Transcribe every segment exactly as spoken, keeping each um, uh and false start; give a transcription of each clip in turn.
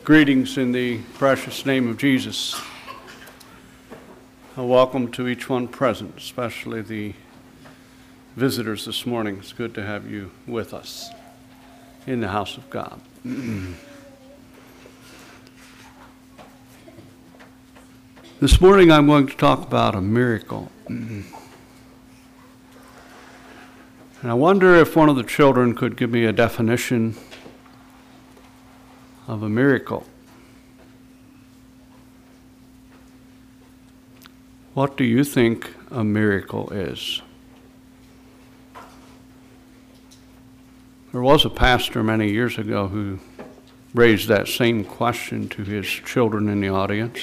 Greetings in the precious name of Jesus. A welcome to each one present, especially the visitors this morning. It's good to have you with us in the house of God. This morning I'm going to talk about a miracle. And I wonder if one of the children could give me a definition of a miracle. What do you think a miracle is? There was a pastor many years ago who raised that same question to his children in the audience.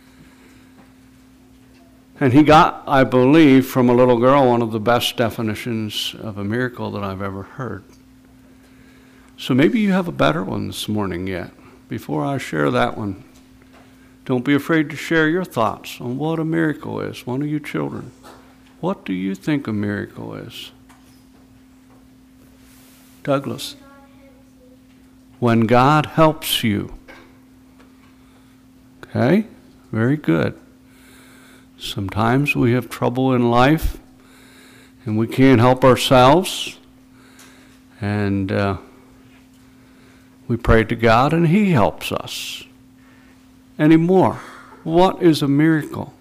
And he got, I believe, from a little girl one of the best definitions of a miracle that I've ever heard. So maybe you have a better one this morning yet. Before I share that one, don't be afraid to share your thoughts on what a miracle is. One of you children, what do you think a miracle is? Douglas. When God helps you. Okay, very good. Sometimes we have trouble in life and we can't help ourselves. And uh, we pray to God and He helps us. Anymore, what is a miracle?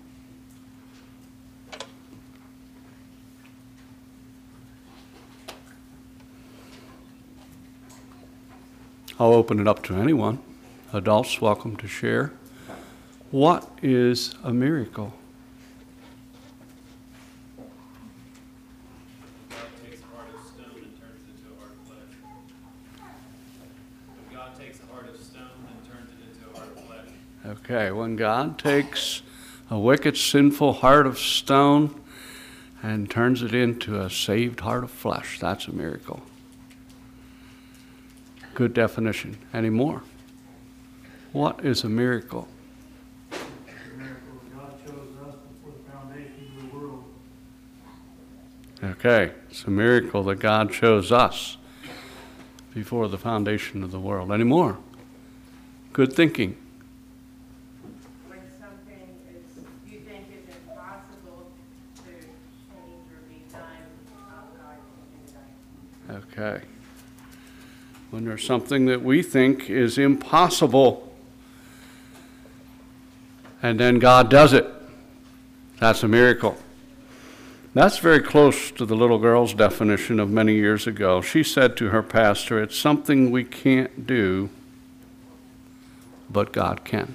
I'll open it up to anyone. Adults, welcome to share. What is a miracle? Okay, when God takes a wicked, sinful heart of stone and turns it into a saved heart of flesh, that's a miracle. Good definition. Any more? What is a miracle? It's a miracle that God chose us before the foundation of the world. Okay, it's a miracle that God chose us before the foundation of the world. Any more? Good thinking. Okay. When there's something that we think is impossible, and then God does it, that's a miracle. That's very close to the little girl's definition of many years ago. She said to her pastor, it's something we can't do, but God can.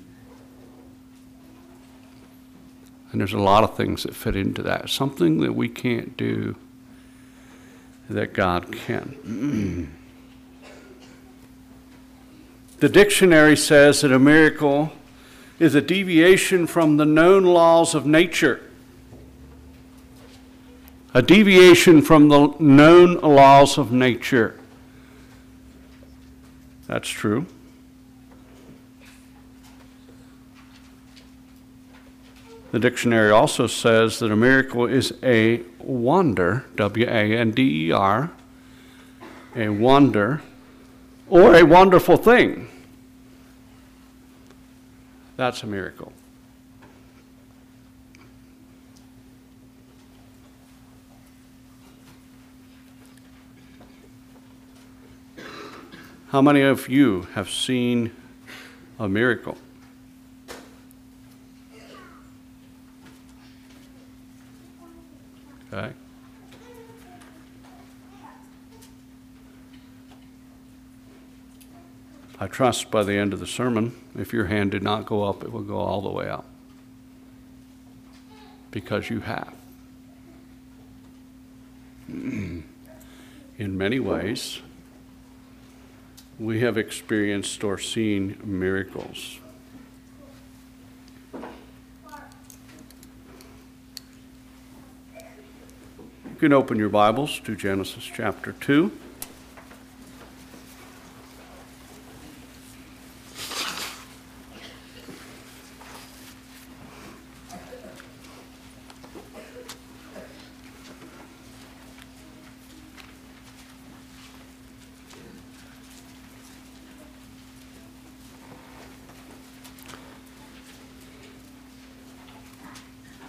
And there's a lot of things that fit into that. Something that we can't do, that God can. The dictionary says that a miracle is a deviation from the known laws of nature. A deviation from the known laws of nature. That's true. The dictionary also says that a miracle is a wonder, W A N D E R, a wonder, or a wonderful thing. That's a miracle. How many of you have seen a miracle? Okay. I trust by the end of the sermon, if your hand did not go up, it will go all the way up. Because you have. In many ways, we have experienced or seen miracles. You can open your Bibles to Genesis chapter two.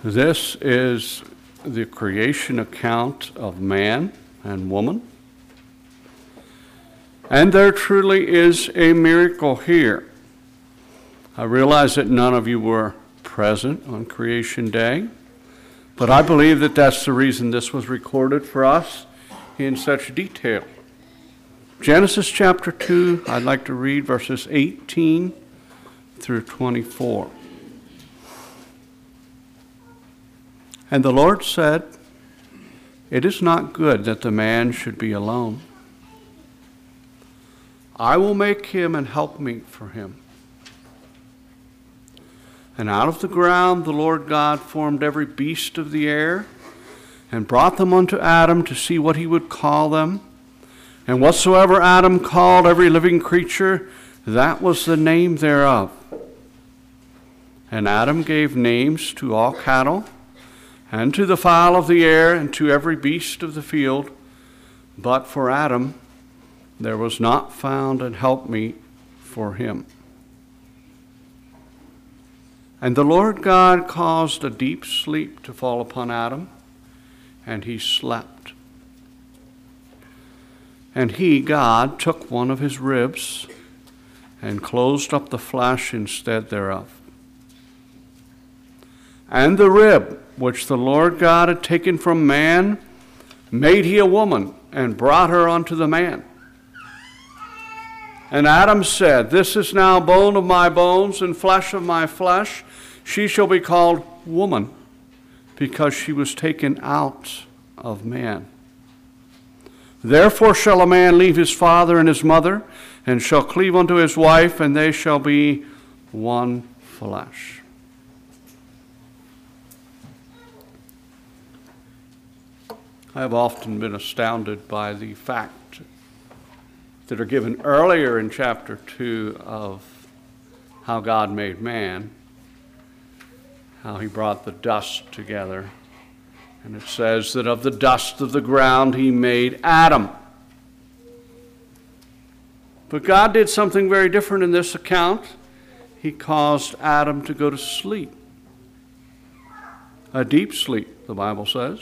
This is the creation account of man and woman. And there truly is a miracle here. I realize that none of you were present on Creation Day, but I believe that that's the reason this was recorded for us in such detail. Genesis chapter two, I'd like to read verses eighteen through twenty-four. And the Lord said, "It is not good that the man should be alone. I will make him an helpmeet for him." And out of the ground the Lord God formed every beast of the air, and brought them unto Adam to see what he would call them. And whatsoever Adam called every living creature, that was the name thereof. And Adam gave names to all cattle, and to the fowl of the air, and to every beast of the field. But for Adam there was not found an helpmeet for him. And the Lord God caused a deep sleep to fall upon Adam, and he slept. And he, God, took one of his ribs, and closed up the flesh instead thereof. And the rib which the Lord God had taken from man, made he a woman, and brought her unto the man. And Adam said, "This is now bone of my bones, and flesh of my flesh. She shall be called woman, because she was taken out of man. Therefore shall a man leave his father and his mother, and shall cleave unto his wife, and they shall be one flesh." I have often been astounded by the fact that are given earlier in chapter two of how God made man, how he brought the dust together. And it says that of the dust of the ground he made Adam. But God did something very different in this account. He caused Adam to go to sleep. A deep sleep, the Bible says.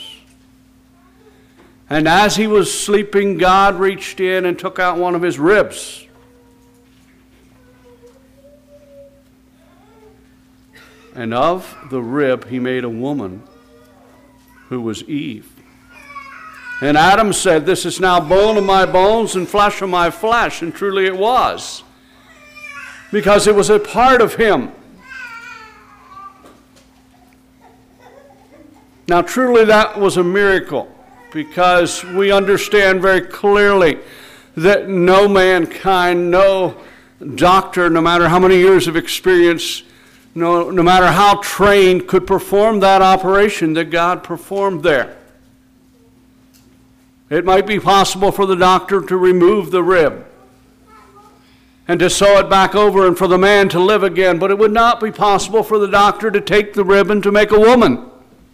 And as he was sleeping, God reached in and took out one of his ribs. And of the rib he made a woman, who was Eve. And Adam said, "This is now bone of my bones and flesh of my flesh." And truly it was, because it was a part of him. Now truly that was a miracle, because we understand very clearly that no mankind, no doctor, no matter how many years of experience, no, no matter how trained, could perform that operation that God performed there. It might be possible for the doctor to remove the rib and to sew it back over and for the man to live again, but it would not be possible for the doctor to take the rib and to make a woman.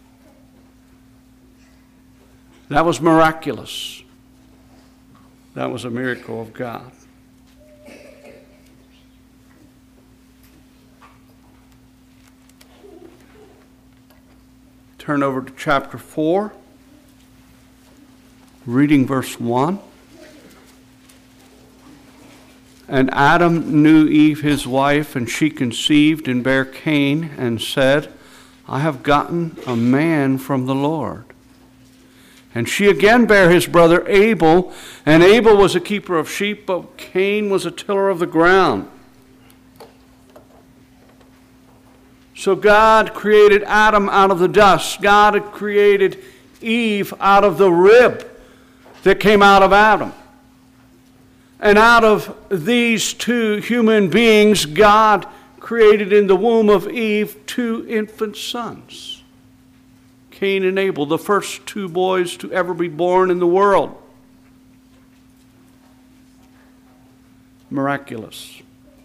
That was miraculous. That was a miracle of God. Turn over to chapter four, reading verse one. And Adam knew Eve his wife, and she conceived and bare Cain, and said, "I have gotten a man from the Lord." And she again bare his brother Abel, and Abel was a keeper of sheep, but Cain was a tiller of the ground. So God created Adam out of the dust. God had created Eve out of the rib that came out of Adam. And out of these two human beings, God created in the womb of Eve two infant sons. Cain and Abel, the first two boys to ever be born in the world. Miraculous.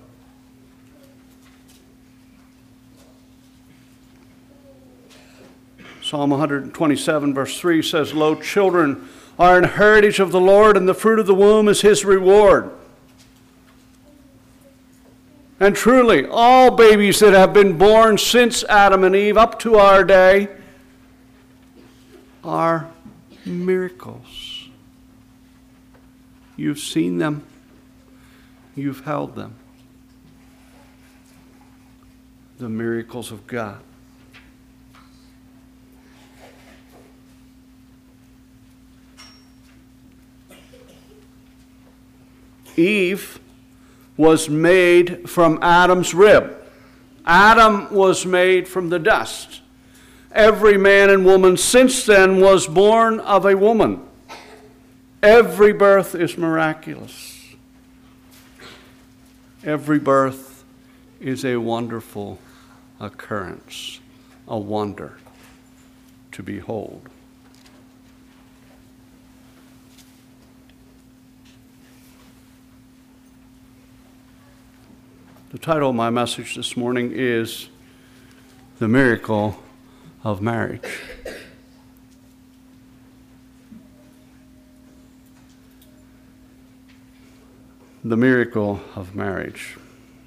Psalm one twenty-seven verse three says, "Lo, children are an heritage of the Lord, and the fruit of the womb is his reward." And truly, all babies that have been born since Adam and Eve up to our day are miracles. You've seen them. You've held them. The miracles of God. Eve was made from Adam's rib. Adam was made from the dust. Every man and woman since then was born of a woman. Every birth is miraculous. Every birth is a wonderful occurrence, a wonder to behold. The title of my message this morning is The Miracle of Marriage. The Miracle of Marriage.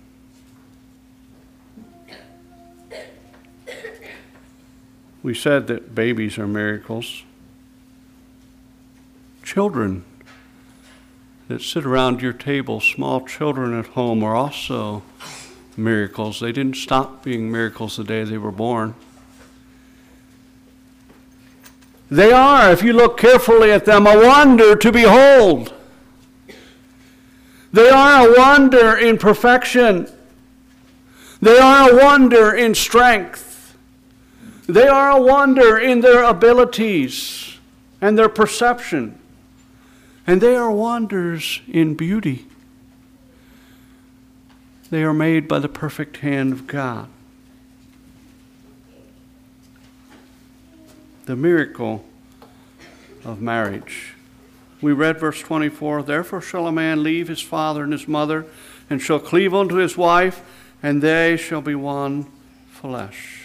We said that babies are miracles. Children that sit around your table, small children at home, are also miracles. They didn't stop being miracles the day they were born. They are, if you look carefully at them, a wonder to behold. They are a wonder in perfection. They are a wonder in strength. They are a wonder in their abilities and their perception. And they are wonders in beauty. They are made by the perfect hand of God. The miracle of marriage. We read verse twenty-four, "Therefore shall a man leave his father and his mother, and shall cleave unto his wife, and they shall be one flesh."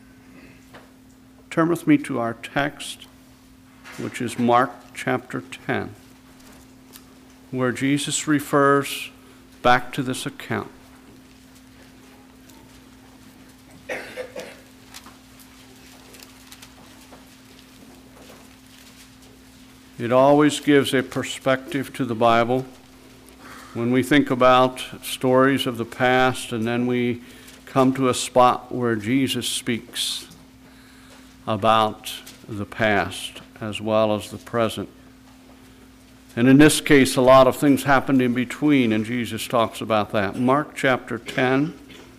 Turn with me to our text, which is Mark chapter ten, where Jesus refers back to this account. It always gives a perspective to the Bible. When we think about stories of the past and then we come to a spot where Jesus speaks about the past as well as the present. And in this case, a lot of things happened in between, and Jesus talks about that. Mark chapter ten.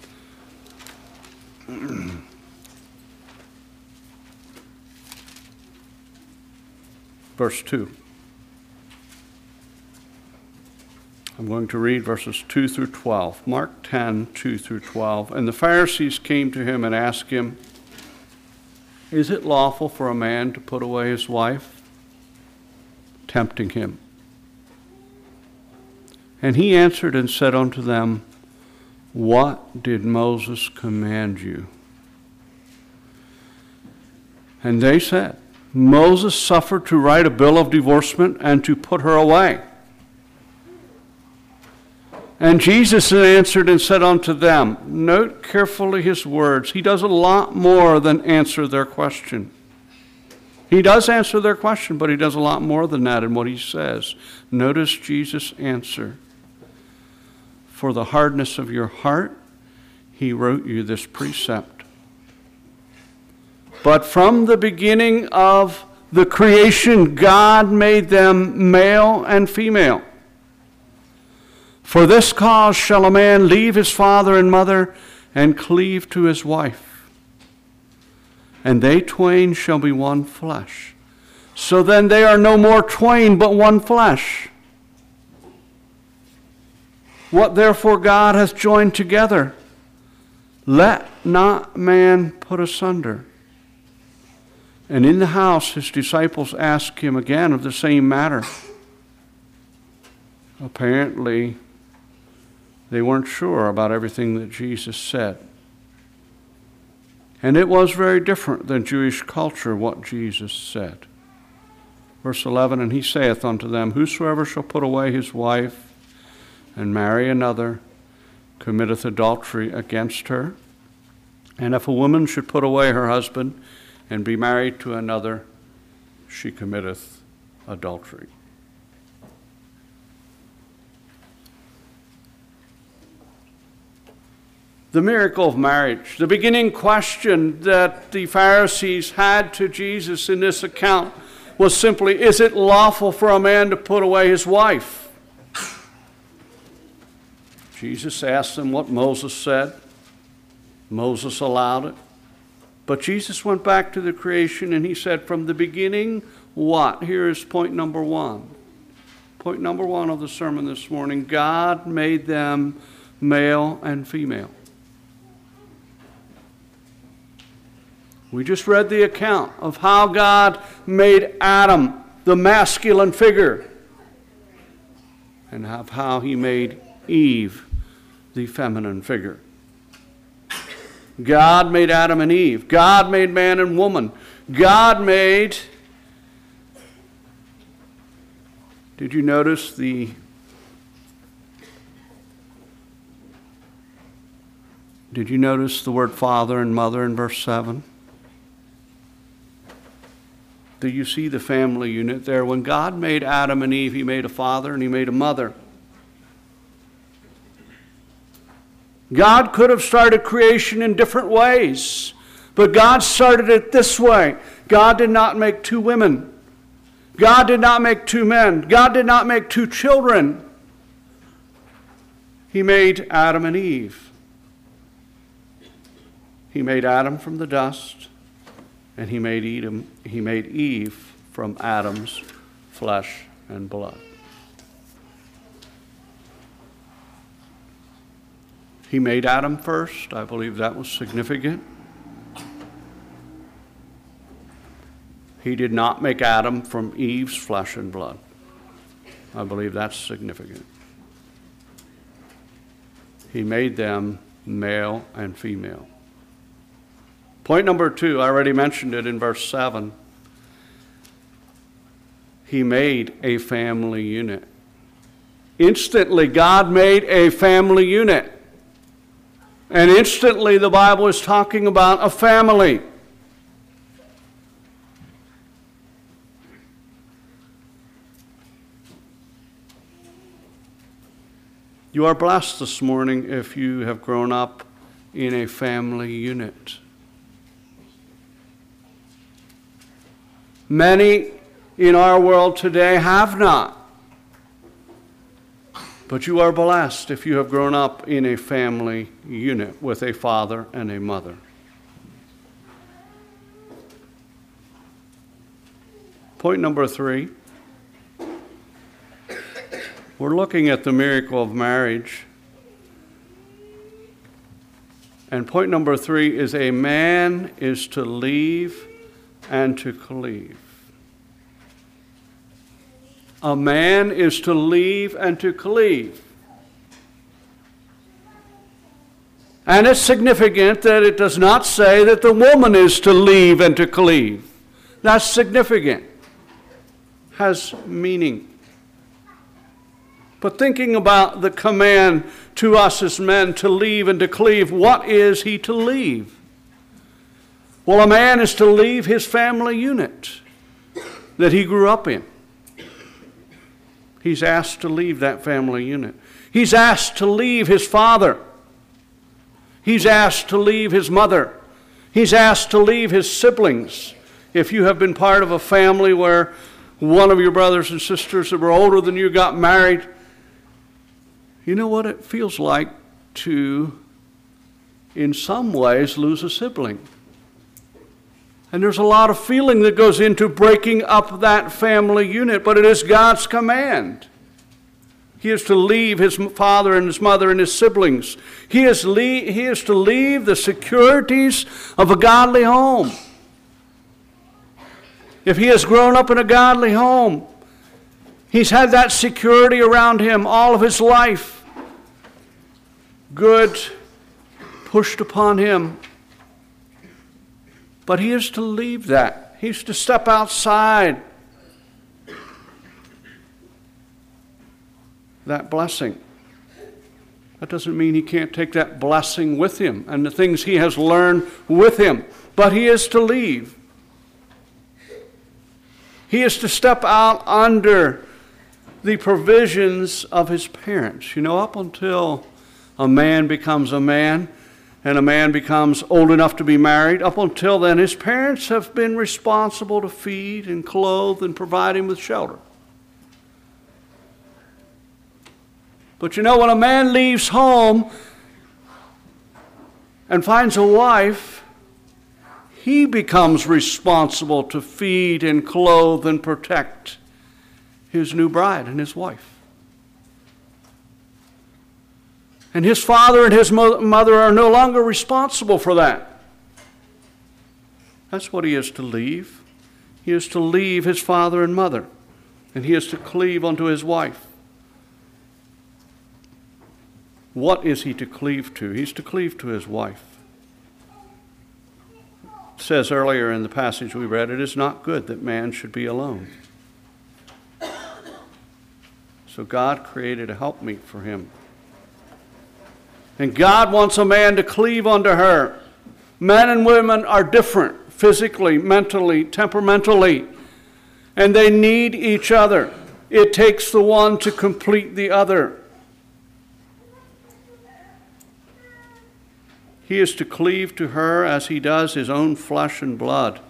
Verse two. I'm going to read verses two through twelve. Mark ten, two through twelve. "And the Pharisees came to him and asked him, 'Is it lawful for a man to put away his wife?' Tempting him. And he answered and said unto them, 'What did Moses command you?' And they said, 'Moses suffered to write a bill of divorcement and to put her away.' And Jesus answered and said unto them," note carefully his words. He does a lot more than answer their question. He does answer their question, but he does a lot more than that in what he says. Notice Jesus' answer. "For the hardness of your heart, he wrote you this precept. But from the beginning of the creation, God made them male and female. For this cause shall a man leave his father and mother and cleave to his wife, and they twain shall be one flesh. So then they are no more twain, but one flesh. What therefore God hath joined together, let not man put asunder." And in the house his disciples asked him again of the same matter. Apparently, they weren't sure about everything that Jesus said. And it was very different than Jewish culture what Jesus said. Verse eleven, "And he saith unto them, Whosoever shall put away his wife and marry another committeth adultery against her. And if a woman should put away her husband and be married to another, she committeth adultery. The miracle of marriage, the beginning question that the Pharisees had to Jesus in this account was simply, is it lawful for a man to put away his wife? Jesus asked them what Moses said. Moses allowed it. But Jesus went back to the creation and he said, from the beginning, what? Here is point number one. Point number one of the sermon this morning. God made them male and female. We just read the account of how God made Adam, the masculine figure, and of how he made Eve, the feminine figure. God made Adam and Eve. God made man and woman. God made, did you notice the, did you notice the word father and mother in verse seven? Do you see the family unit there? When God made Adam and Eve, he made a father and he made a mother. God could have started creation in different ways, but God started it this way. God did not make two women. God did not make two men. God did not make two children. He made Adam and Eve. He made Adam from the dust, and he made Eve, he made Eve from Adam's flesh and blood. He made Adam first. I believe that was significant. He did not make Adam from Eve's flesh and blood. I believe that's significant. He made them male and female. Point number two, I already mentioned it in verse seven. He made a family unit. Instantly, God made a family unit. And instantly, the Bible is talking about a family. You are blessed this morning if you have grown up in a family unit. Many in our world today have not. But you are blessed if you have grown up in a family unit with a father and a mother. Point number three. We're looking at the miracle of marriage. And point number three is a man is to leave and to cleave. A man is to leave and to cleave. And it's significant that it does not say that the woman is to leave and to cleave. That's significant. Has meaning. But thinking about the command to us as men to leave and to cleave, what is he to leave? Well, a man is to leave his family unit that he grew up in. He's asked to leave that family unit. He's asked to leave his father. He's asked to leave his mother. He's asked to leave his siblings. If you have been part of a family where one of your brothers and sisters that were older than you got married, you know what it feels like to, in some ways, lose a sibling. And there's a lot of feeling that goes into breaking up that family unit, but it is God's command. He is to leave his father and his mother and his siblings. He is, le- he is to leave the securities of a godly home. If he has grown up in a godly home, he's had that security around him all of his life. Good pushed upon him. But he is to leave that. He's to step outside that blessing. That doesn't mean he can't take that blessing with him and the things he has learned with him. But he is to leave. He is to step out under the provisions of his parents. You know, up until a man becomes a man and a man becomes old enough to be married, up until then his parents have been responsible to feed and clothe and provide him with shelter. But you know, when a man leaves home and finds a wife, he becomes responsible to feed and clothe and protect his new bride and his wife. And his father and his mother are no longer responsible for that. That's what he is to leave. He is to leave his father and mother, and he is to cleave unto his wife. What is he to cleave to? He's to cleave to his wife. It says earlier in the passage we read, it is not good that man should be alone. So God created a helpmeet for him. And God wants a man to cleave unto her. Men and women are different physically, mentally, temperamentally, and they need each other. It takes the one to complete the other. He is to cleave to her as he does his own flesh and blood.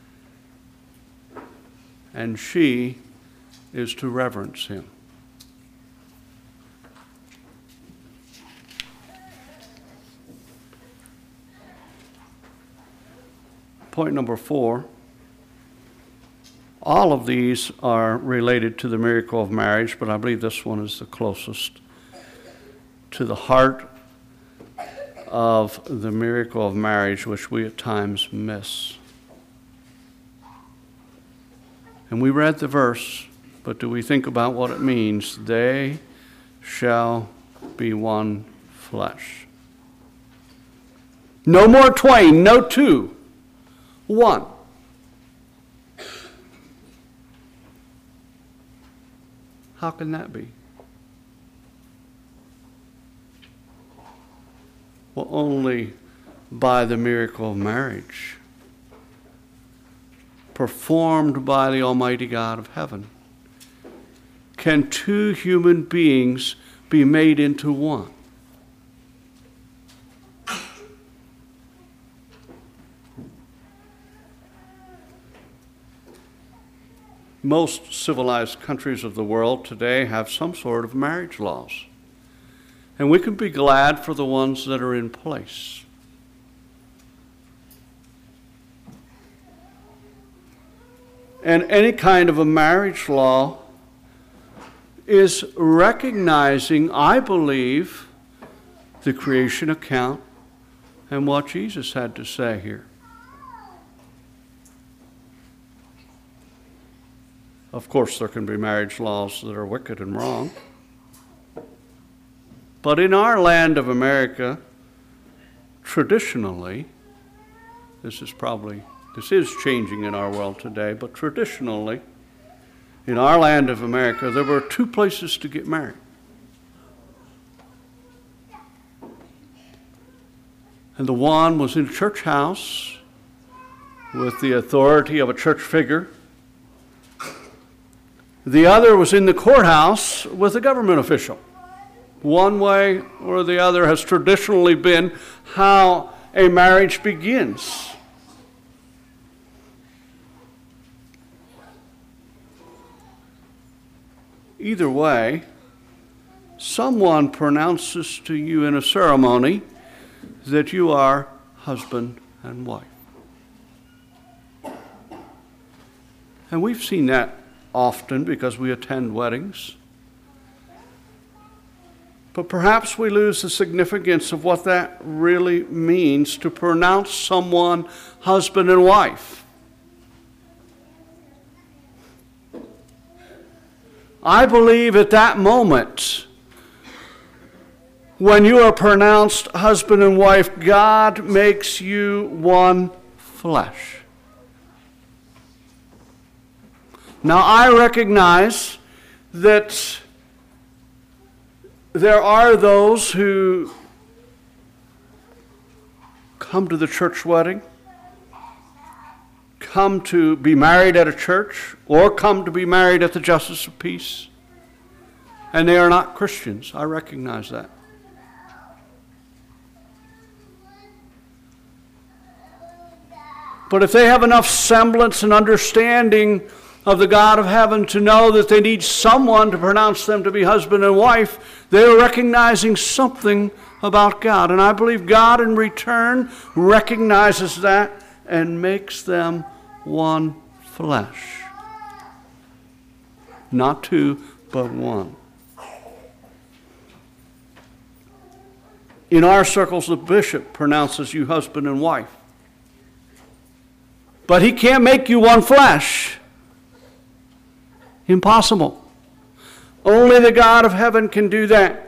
And she is to reverence him. Point number four. All of these are related to the miracle of marriage, but I believe this one is the closest to the heart of the miracle of marriage, which we at times miss. And we read the verse, but do we think about what it means? They shall be one flesh. No more twain, no two, one. How can that be? Well, only by the miracle of marriage, performed by the Almighty God of heaven, can two human beings be made into one. Most civilized countries of the world today have some sort of marriage laws. And we can be glad for the ones that are in place. And any kind of a marriage law is recognizing, I believe, the creation account and what Jesus had to say here. Of course, there can be marriage laws that are wicked and wrong. But in our land of America, traditionally, this is probably, this is changing in our world today, but traditionally, in our land of America, there were two places to get married. And the one was in a church house with the authority of a church figure. The other was in the courthouse with a government official. One way or the other has traditionally been how a marriage begins. Either way, someone pronounces to you in a ceremony that you are husband and wife. And we've seen that often because we attend weddings. But perhaps we lose the significance of what that really means to pronounce someone husband and wife. I believe at that moment, when you are pronounced husband and wife, God makes you one flesh. Now I recognize that there are those who come to the church wedding, come to be married at a church, or come to be married at the Justice of Peace, and they are not Christians. I recognize that. But if they have enough semblance and understanding of the God of heaven to know that they need someone to pronounce them to be husband and wife, they are recognizing something about God. And I believe God in return recognizes that and makes them one flesh. Not two, but one. In our circles, the bishop pronounces you husband and wife. But he can't make you one flesh. Impossible. Only the God of heaven can do that.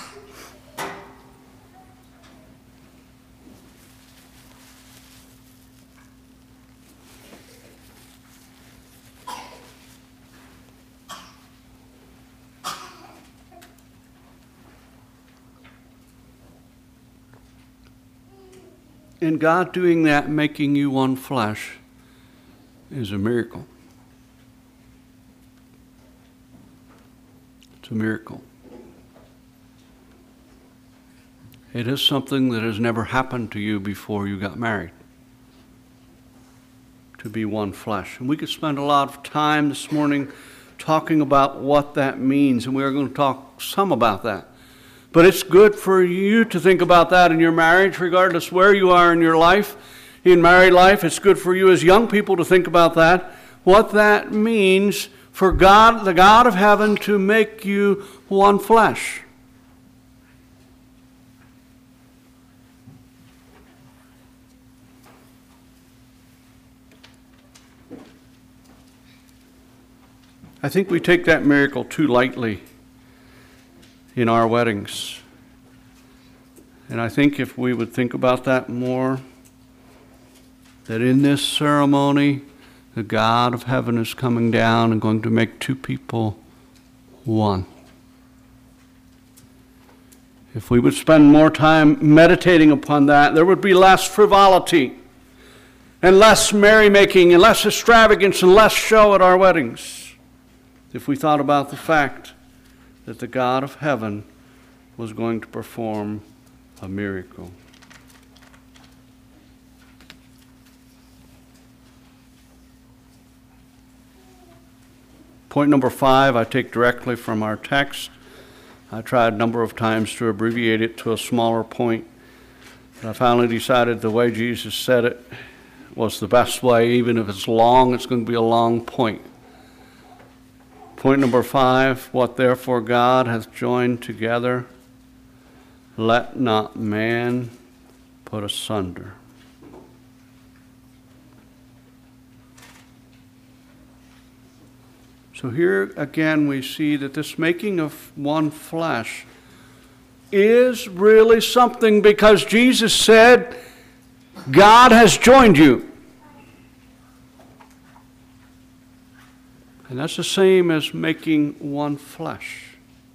And God doing that, making you one flesh, is a miracle. It's a miracle. It is something that has never happened to you before you got married. To be one flesh. And we could spend a lot of time this morning talking about what that means, and we are going to talk some about that. But it's good for you to think about that in your marriage, regardless where you are in your life. In married life, it's good for you as young people to think about that, what that means for God, the God of heaven, to make you one flesh. I think we take that miracle too lightly in our weddings. And I think if we would think about that more, that in this ceremony, the God of heaven is coming down and going to make two people one. If we would spend more time meditating upon that, there would be less frivolity and less merrymaking and less extravagance and less show at our weddings. If we thought about the fact that the God of heaven was going to perform a miracle. Point number five, I take directly from our text. I tried a number of times to abbreviate it to a smaller point, but I finally decided the way Jesus said it was the best way. Even if it's long, it's going to be a long point. Point number five, what therefore God hath joined together, let not man put asunder. So here again we see that this making of one flesh is really something, because Jesus said, God has joined you. And that's the same as making one flesh.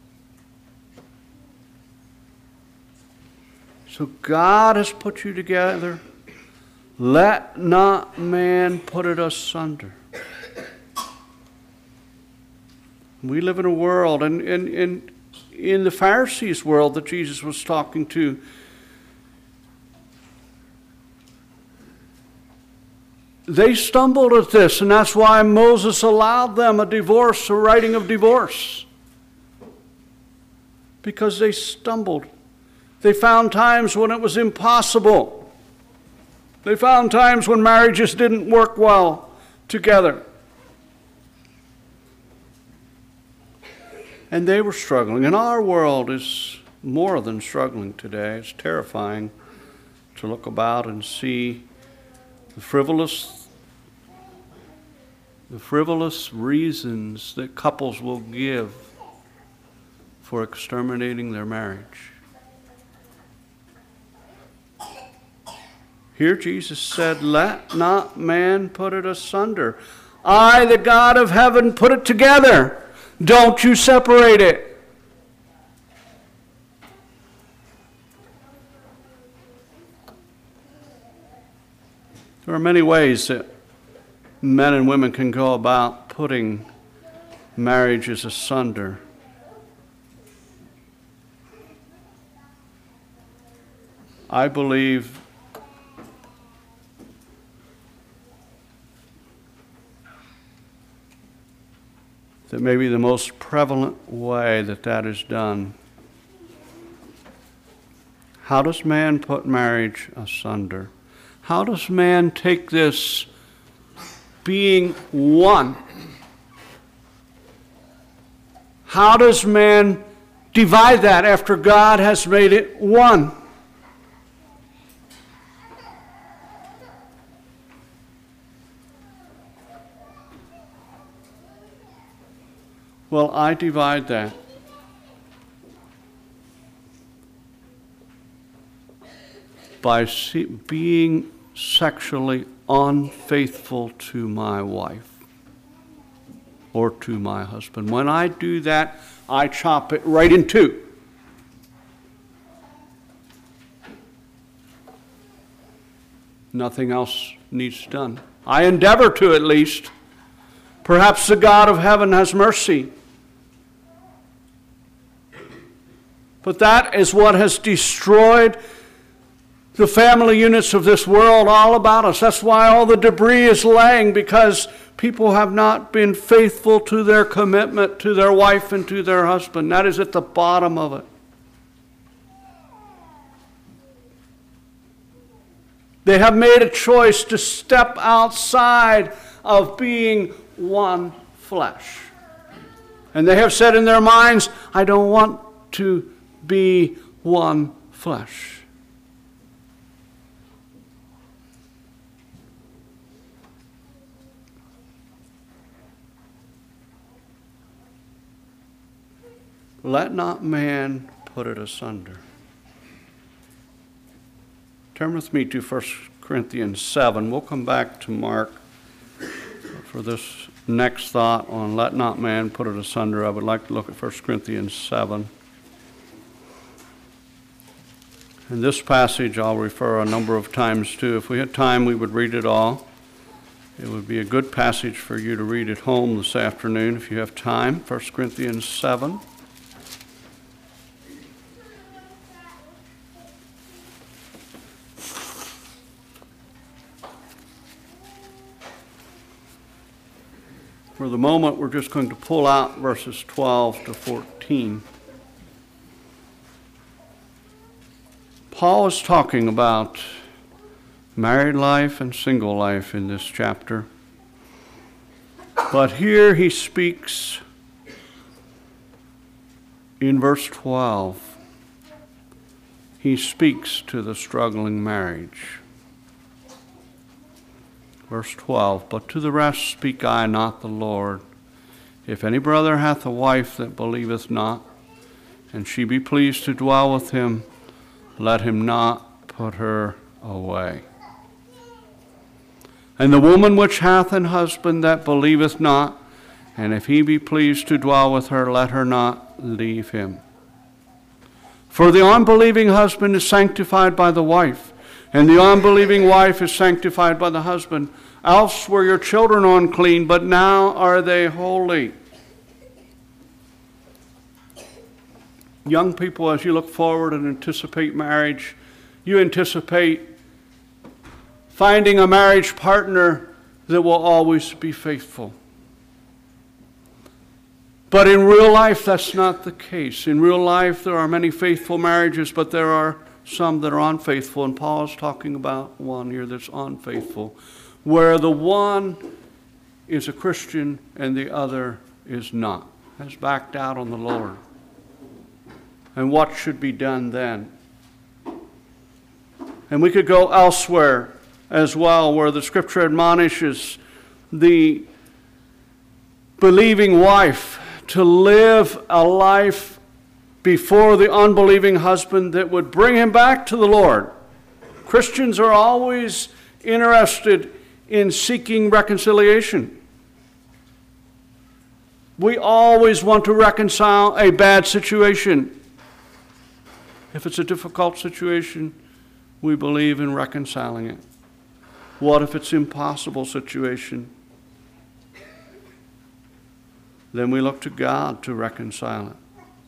So God has put you together. Let not man put it asunder. We live in a world, and in, in, in the Pharisees' world that Jesus was talking to, they stumbled at this, and that's why Moses allowed them a divorce, a writing of divorce. Because they stumbled. They found times when it was impossible. They found times when marriages didn't work well together. And they were struggling. And our world is more than struggling today. It's terrifying to look about and see the frivolous the frivolous reasons that couples will give for exterminating their marriage. Here Jesus said, let not man put it asunder. I, the God of heaven, put it together. Don't you separate it. There are many ways that men and women can go about putting marriages asunder. I believe that maybe the most prevalent way that that is done. How does man put marriage asunder? How does man take this being one? How does man divide that after God has made it one? Well, I divide that by see, being sexually unfaithful to my wife or to my husband. When I do that, I chop it right in two. Nothing else needs done. I endeavor to, at least. Perhaps the God of heaven has mercy. But that is what has destroyed the family units of this world all about us. That's why all the debris is laying, because people have not been faithful to their commitment to their wife and to their husband. That is at the bottom of it. They have made a choice to step outside of being one flesh. And they have said in their minds, I don't want to be one flesh. Let not man put it asunder. Turn with me to First Corinthians seven. We'll come back to Mark for this next thought on let not man put it asunder. I would like to look at First Corinthians seven. And this passage I'll refer a number of times to. If we had time, we would read it all. It would be a good passage for you to read at home this afternoon if you have time. First Corinthians seven. For the moment, we're just going to pull out verses twelve to fourteen. Paul is talking about married life and single life in this chapter. But here he speaks in verse twelve. He speaks to the struggling marriage. Verse twelve, but to the rest speak I, not the Lord. If any brother hath a wife that believeth not, and she be pleased to dwell with him, let him not put her away. And the woman which hath an husband that believeth not, and if he be pleased to dwell with her, let her not leave him. For the unbelieving husband is sanctified by the wife, and the unbelieving wife is sanctified by the husband. Else were your children unclean, but now are they holy. Young people, as you look forward and anticipate marriage, you anticipate finding a marriage partner that will always be faithful. But in real life, that's not the case. In real life, there are many faithful marriages, but there are some that are unfaithful, and Paul is talking about one here that's unfaithful, where the one is a Christian and the other is not, has backed out on the Lord. And what should be done then? And we could go elsewhere as well, where the Scripture admonishes the believing wife to live a life before the unbelieving husband that would bring him back to the Lord. Christians are always interested in seeking reconciliation. We always want to reconcile a bad situation. If it's a difficult situation, we believe in reconciling it. What if it's an impossible situation? Then we look to God to reconcile it.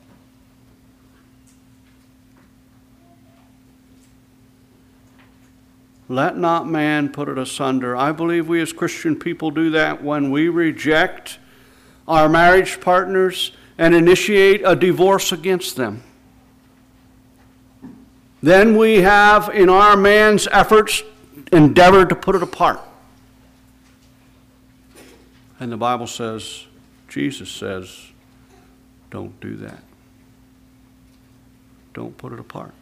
Let not man put it asunder. I believe we as Christian people do that when we reject our marriage partners and initiate a divorce against them. Then we have, in our man's efforts, endeavored to put it apart. And the Bible says, Jesus says, don't do that. Don't put it apart.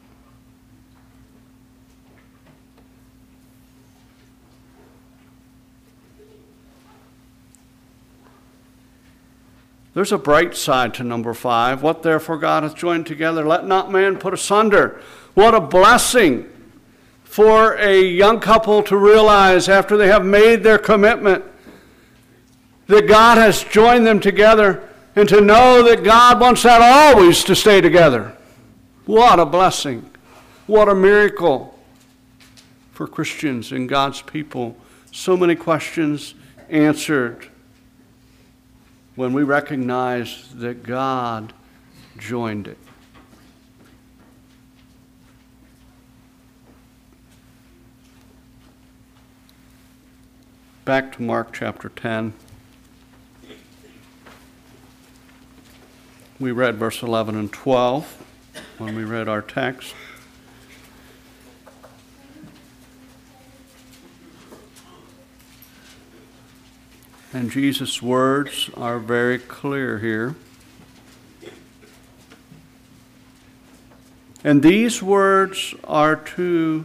There's a bright side to number five. What therefore God hath joined together, let not man put asunder. What a blessing for a young couple to realize after they have made their commitment that God has joined them together, and to know that God wants that always to stay together. What a blessing. What a miracle for Christians and God's people. So many questions answered when we recognize that God joined it. Back to Mark chapter ten. We read verse eleven and twelve when we read our text. And Jesus' words are very clear here. And these words are to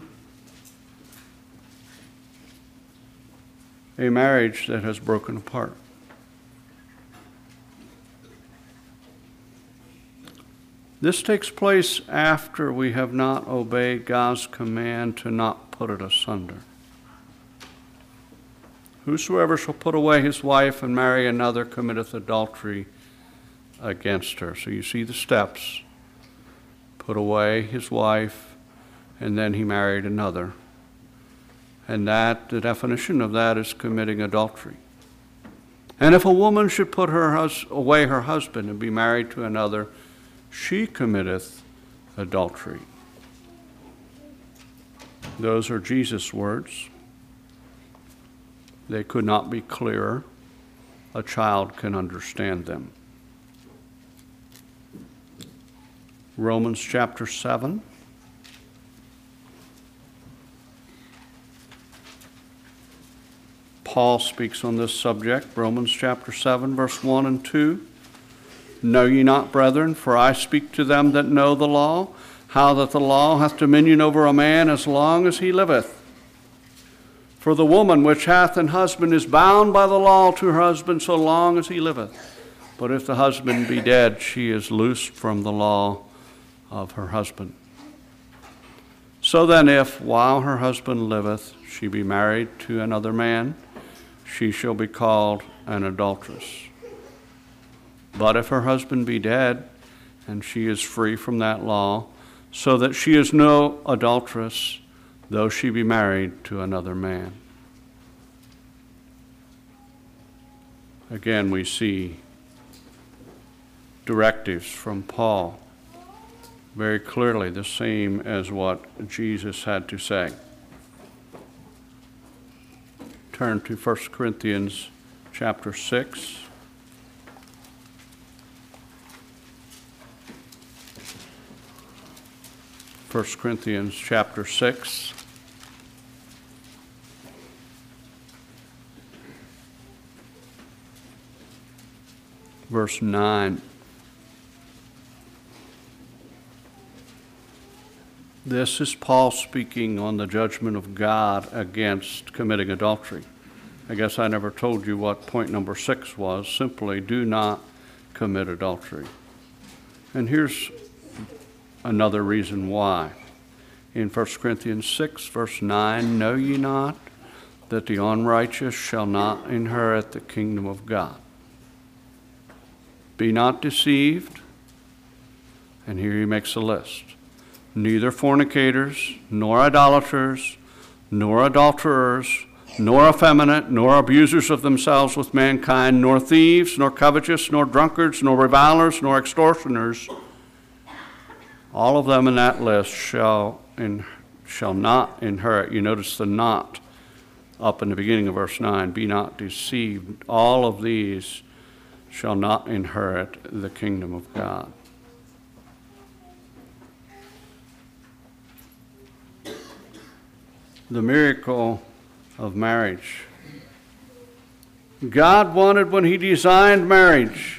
a marriage that has broken apart. This takes place after we have not obeyed God's command to not put it asunder. Whosoever shall put away his wife and marry another committeth adultery against her. So you see the steps. Put away his wife, and then he married another. And that, the definition of that is committing adultery. And if a woman should put her hus- away her husband and be married to another, she committeth adultery. Those are Jesus' words. They could not be clearer. A child can understand them. Romans chapter seven. Paul speaks on this subject. Romans chapter seven, verse one and two. Know ye not, brethren, for I speak to them that know the law, how that the law hath dominion over a man as long as he liveth. For the woman which hath an husband is bound by the law to her husband so long as he liveth. But if the husband be dead, she is loosed from the law of her husband. So then if, while her husband liveth, she be married to another man, she shall be called an adulteress. But if her husband be dead, and she is free from that law, so that she is no adulteress, though she be married to another man. Again, we see directives from Paul, very clearly the same as what Jesus had to say. Turn to First Corinthians chapter six. First Corinthians chapter six. Verse nine. This is Paul speaking on the judgment of God against committing adultery. I guess I never told you what point number six was. Simply, do not commit adultery. And here's another reason why. In First Corinthians six, verse nine, know ye not that the unrighteous shall not inherit the kingdom of God? Be not deceived. And here he makes a list. Neither fornicators, nor idolaters, nor adulterers, nor effeminate, nor abusers of themselves with mankind, nor thieves, nor covetous, nor drunkards, nor revilers, nor extortioners. All of them in that list shall, in, shall not inherit. You notice the not up in the beginning of verse nine. Be not deceived. All of these shall not inherit the kingdom of God. The miracle of marriage. God wanted, when he designed marriage,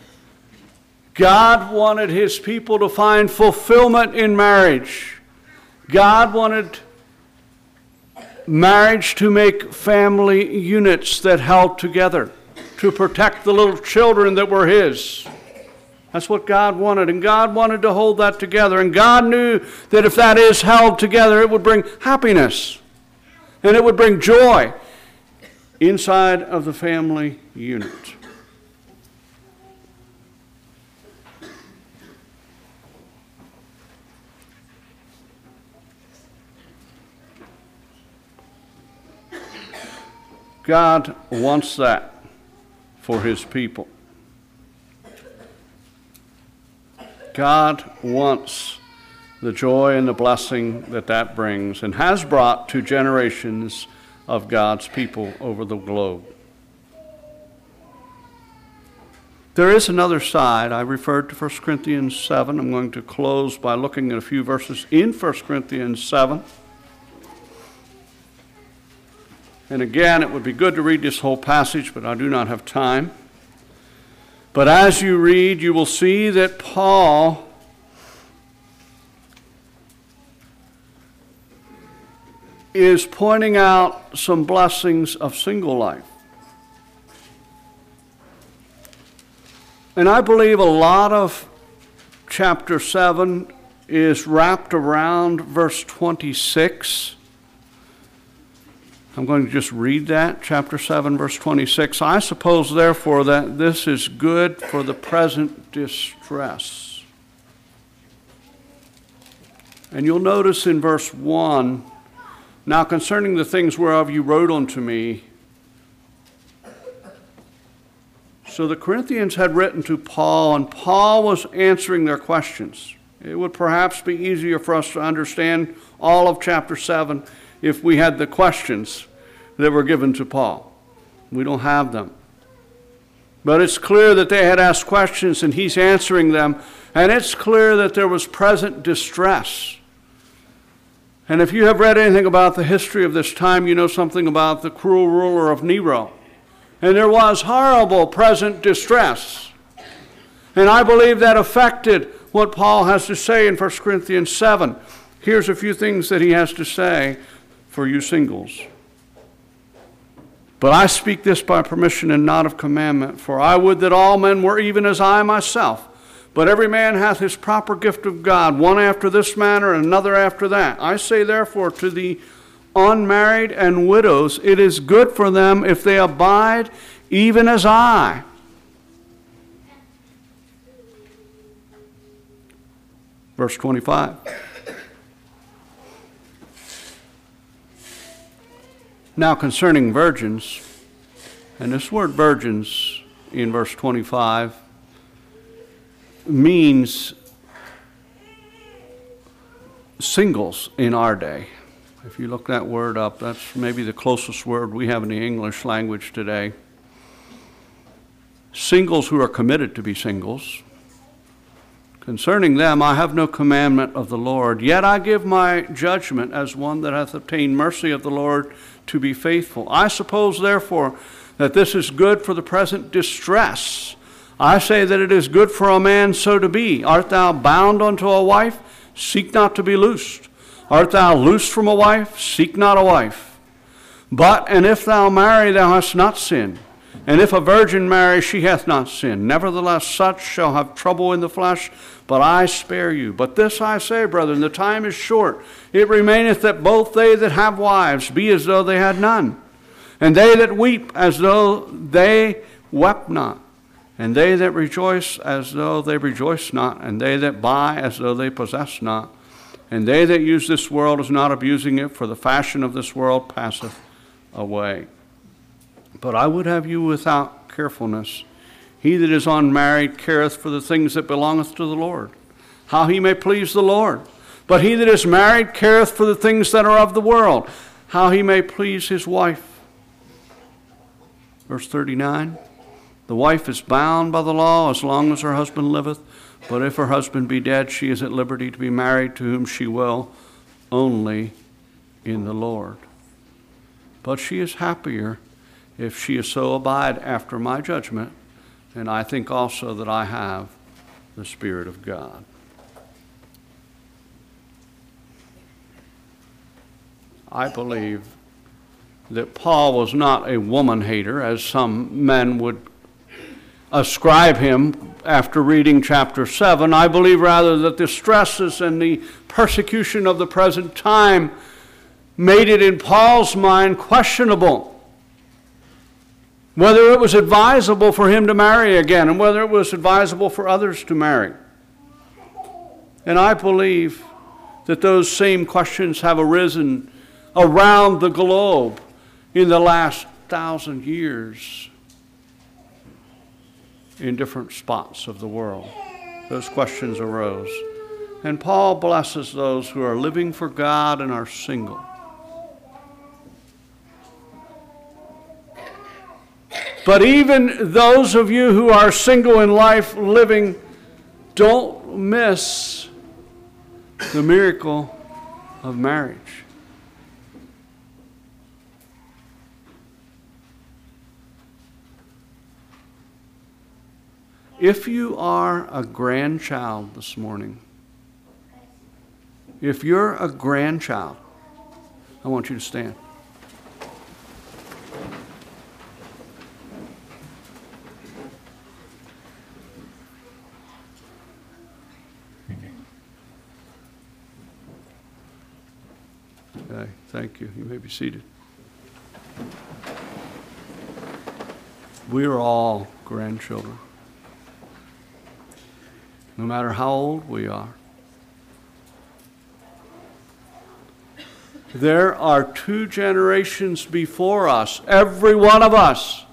God wanted his people to find fulfillment in marriage. God wanted marriage to make family units that held together, to protect the little children that were his. That's what God wanted, and God wanted to hold that together. And God knew that if that is held together, it would bring happiness, and it would bring joy inside of the family unit. God wants that for his people. God wants the joy and the blessing that that brings and has brought to generations of God's people over the globe. There is another side. I referred to First Corinthians seven. I'm going to close by looking at a few verses in First Corinthians seven. And again, it would be good to read this whole passage, but I do not have time. But as you read, you will see that Paul is pointing out some blessings of single life. And I believe a lot of chapter seven is wrapped around verse twenty-six. I'm going to just read that, chapter seven, verse twenty-six. I suppose, therefore, that this is good for the present distress. And you'll notice in verse one, now concerning the things whereof you wrote unto me. So the Corinthians had written to Paul, and Paul was answering their questions. It would perhaps be easier for us to understand all of chapter seven if we had the questions that were given to Paul. We don't have them. But it's clear that they had asked questions and he's answering them. And it's clear that there was present distress. And if you have read anything about the history of this time, you know something about the cruel ruler of Nero. And there was horrible present distress. And I believe that affected what Paul has to say in First Corinthians seven. Here's a few things that he has to say for you singles. But I speak this by permission and not of commandment, for I would that all men were even as I myself. But every man hath his proper gift of God, one after this manner, and another after that. I say therefore to the unmarried and widows, it is good for them if they abide even as I. Verse twenty-five. Now concerning virgins, and this word virgins in verse twenty-five means singles in our day. If you look that word up, that's maybe the closest word we have in the English language today. Singles who are committed to be singles. Concerning them, I have no commandment of the Lord, yet I give my judgment as one that hath obtained mercy of the Lord to be faithful. I suppose, therefore, that this is good for the present distress. I say that it is good for a man so to be. Art thou bound unto a wife? Seek not to be loosed. Art thou loosed from a wife? Seek not a wife. But, and if thou marry, thou hast not sinned. And if a virgin marry, she hath not sinned. Nevertheless, such shall have trouble in the flesh, but I spare you. But this I say, brethren, the time is short. It remaineth that both they that have wives be as though they had none, and they that weep as though they wept not, and they that rejoice as though they rejoice not, and they that buy as though they possess not, and they that use this world as not abusing it, for the fashion of this world passeth away. But I would have you without carefulness. He that is unmarried careth for the things that belongeth to the Lord, how he may please the Lord. But he that is married careth for the things that are of the world, how he may please his wife. Verse thirty-nine, the wife is bound by the law as long as her husband liveth, but if her husband be dead, she is at liberty to be married to whom she will, only in the Lord. But she is happier if she is so abide after my judgment, and I think also that I have the Spirit of God. I believe that Paul was not a woman hater, as some men would ascribe him after reading chapter seven. I believe rather that the stresses and the persecution of the present time made it in Paul's mind questionable whether it was advisable for him to marry again and whether it was advisable for others to marry. And I believe that those same questions have arisen around the globe in the last thousand years in different spots of the world. Those questions arose. And Paul blesses those who are living for God and are single. But even those of you who are single in life living, don't miss the miracle of marriage. If you are a grandchild this morning, if you're a grandchild, I want you to stand. Okay, thank you. You may be seated. We are all grandchildren, no matter how old we are. There are two generations before us, every one of us.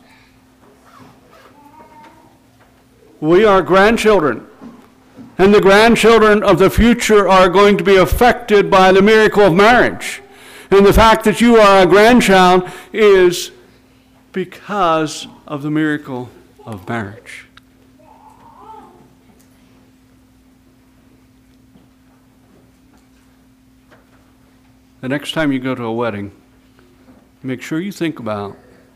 We are grandchildren, and the grandchildren of the future are going to be affected by the miracle of marriage. And the fact that you are a grandchild is because of the miracle of marriage. The next time you go to a wedding, make sure you think about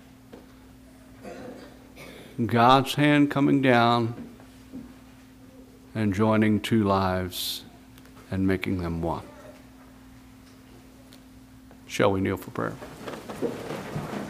God's hand coming down and joining two lives and making them one. Shall we kneel for prayer?